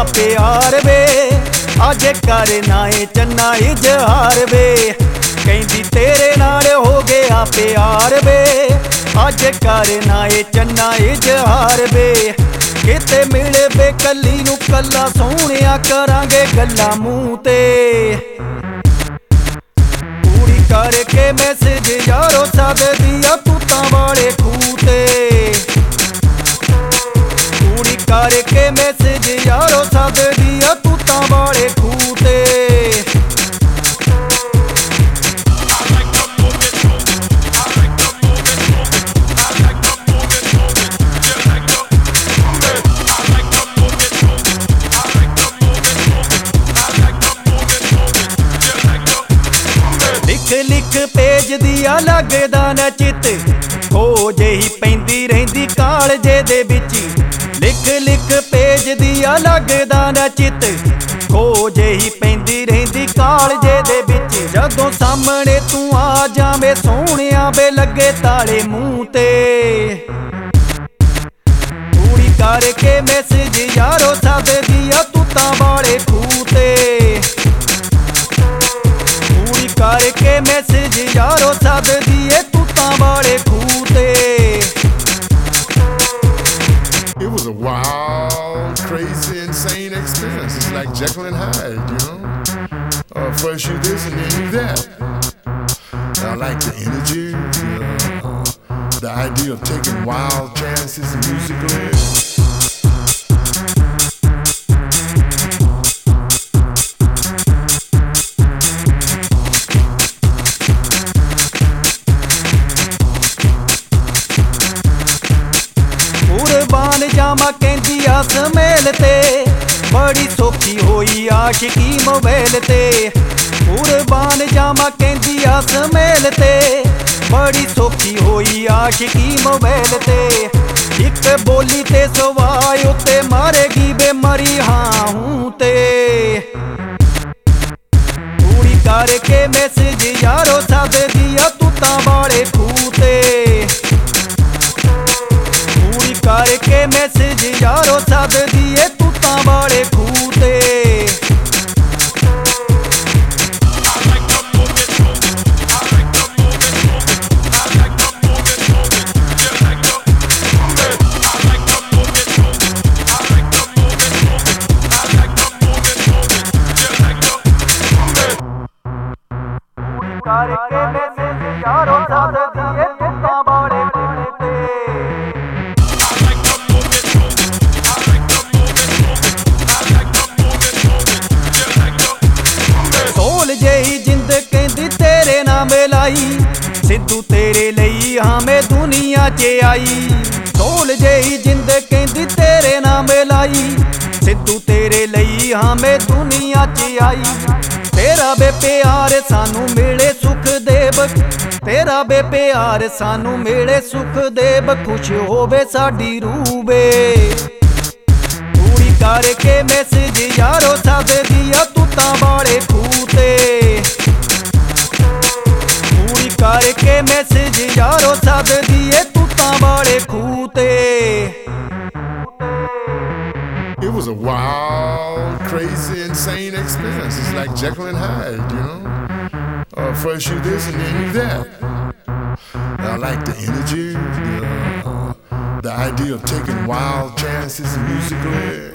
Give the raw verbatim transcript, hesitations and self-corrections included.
ਗਿਆ ਪਿਆਰ ਵੇ, ਅੱਜ ਕਰਨਾ ਏ ਚੰਨਾ ਇਜ਼ਹਾਰ ਵੇ। ਕਹਿੰਦੀ ਤੇਰੇ ਨਾਲ ਹੋ ਗਿਆ ਪਿਆਰ ਵੇ, ਅੱਜ ਕਰਨਾ ਏ ਚੰਨਾ ਇਜ਼ਹਾਰ ਵੇ। ਕਿਤੇ ਮਿਲੇ ਵੇ ਕੱਲੀ ਨੂੰ ਕੱਲਾ ਸੋਹਣਿਆ ਕਰਾਂਗੇ ਗੱਲਾਂ ਮੂੰਹ ਤੇ। ਪੂਰੀ ਕਰਕੇ ਮੈਸੇਜ ਯਾਰੋ ਸੱਦਦੀ ਆ ਤੂਤਾਂ ਵਾਲੇ ਖੂਹ ਤੇ। ਪੂਰੀ ਕਰਕੇ ਮੈਸੇਜ ਯਾਰੋ ਸੱਦਦੀ ਆ ਤੂਤਾਂ ਵਾਲੇ ਖੂਹ ਤੇ। ਲਿਖ ਲਿਖ ਭੇਜਦੀ ਆ ਲੱਗਦਾ ਨਾ ਚਿੱਤ, ਹੋ ਜਿਹੀ ਪੈਂਦੀ ਰਹਿੰਦੀ ਕਾਲਜੇ ਦੇ ਵਿੱਚ। ਲਿਖ ਲਿਖ ਭੇਜਦੀ ਆ ਲੱਗਦਾ ਨਾ ਚਿੱਤ, ਹੋ ਜਿਹੀ ਪੈਂਦੀ ਰਹਿੰਦੀ ਕਾਲਜੇ ਦੇ ਵਿੱਚ। ਜਦੋਂ ਸਾਹਮਣੇ ਤੂੰ ਆ ਜਾਵੇਂ ਸੋਹਣਿਆ ਵੇ ਲੱਗੇ ਤਾਲੇ ਮੂੰਹ ਤੇ। ਪੂਰੀ ਕਰਕੇ ਮੈਸੇਜ ਯਾਰੋ ਸੱਦਦੀ ਆ ਤੂਤਾਂ ਵਾਲੇ ਖੂਹ ਤੇ। ਪੂਰੀ ਕਰਕੇ ਮੈਸੇਜ ਯਾਰੋ ਸੱਦਦੀ ਏ ਤੂਤਾਂ ਵਾਲੇ ਖੂਹ ਤੇ। It was a wild, crazy, insane experience. It's like Jekyll and Hyde, you know? Uh, first you this and then you that. I like the energy, uh, the idea of taking wild chances musically. ਕੁਰਬਾਨ ਜਾਵਾਂ ਕਹਿੰਦੀ ਆ ਸਮੇਲ ਤੇ, ਬੜੀ ਸੌਖੀ ਹੋਈ ਆਸ਼ਿਕੀ mobile ਤੇ। ਕੁਰਬਾਨ ਜਾਵਾਂ ਕਹਿੰਦੀ ਆ ਸਮੇਲ ਤੇ, ਬੜੀ ਸੌਖੀ ਹੋਈ ਆਸ਼ਿਕੀ ਮੋਬਾਈਲ ਤੇ। ਇੱਕ ਬੋਲੀ ਤੇ ਸਵਾਏ ਉੱਤੇ ਮਾਰੇਗੀ ਬੇਮਾਰੀ ਹਾਂ ਹੂੰ ਤੇ। ਪੂਰੀ ਕਰਕੇ ਮੈਸੇਜ ਯਾਰੋ ਸੱਦਦੀ ਆ ਤੂਤਾਂ ਵਾਲੇ ਖੂਹ ਤੇ। ਪੂਰੀ ਕਰਕੇ ਮੈਸੇਜ ਯਾਰੋ ਸੱਦਦੀ ਏ ਤੂਤਾਂ ਵਾਲੇ ਖੂਹ ਤੇ। ਕਰਕੇ ਮੈਸੇਜ ਯਾਰੋ ਸੱਦਦੀ ਏ ਤੂਤਾਂ ਵਾਲੇ ਖੂਹ ਤੇ। ਸੋਲ ਜਿਹੀ ਜਿੰਦ ਕਹਿੰਦੀ ਤੇਰੇ ਨਾਲ ਮਿਲਾਈ, ਸਿੱਧੂ ਤੇਰੇ ਲਈ ਹਾਂ ਮੈਂ ਦੁਨੀਆ 'ਚ ਆਈ। ਸੋਲ ਜਿਹੀ ਜਿੰਦ ਕਹਿੰਦੀ ਤੇਰੇ ਨਾਲ ਮਿਲਾਈ, ਸਿੱਧੂ ਤੇਰੇ ਲਈ ਹਾਂ ਮੈਂ ਦੁਨੀਆ 'ਚ ਆਈ। ਤੇਰਾ ਬੇ ਪਿਆਰ ਸਾਨੂੰ ਮਿਲੇ ਸੁਖ ਦੇਵ, ਤੇਰਾ ਬੇ ਪਿਆਰ ਸਾਨੂੰ ਮਿਲੇ ਸੁਖ ਦੇਵ। ਖੁਸ਼ ਹੋਵੇ ਸਾਡੀ ਰੂਹ ਵੇ। ਪੂਰੀ ਕਰਕੇ ਮੈਸੇਜ ਯਾਰੋ ਸੱਦਦੀ ਆ ਤੂਤਾਂ ਵਾਲੇ ਖੂਹ ਤੇ। ਪੂਰੀ ਕਰਕੇ ਮੈਸੇਜ ਯਾਰੋ ਸੱਦਦੀ ਏ ਤੂਤਾਂ ਵਾਲੇ ਖੂਹ ਤੇ। It was a wild, crazy, insane experience. It's like Jekyll and Hyde, you know? Uh, first you this and then you that. I like the energy, the, uh, the idea of taking wild chances musically.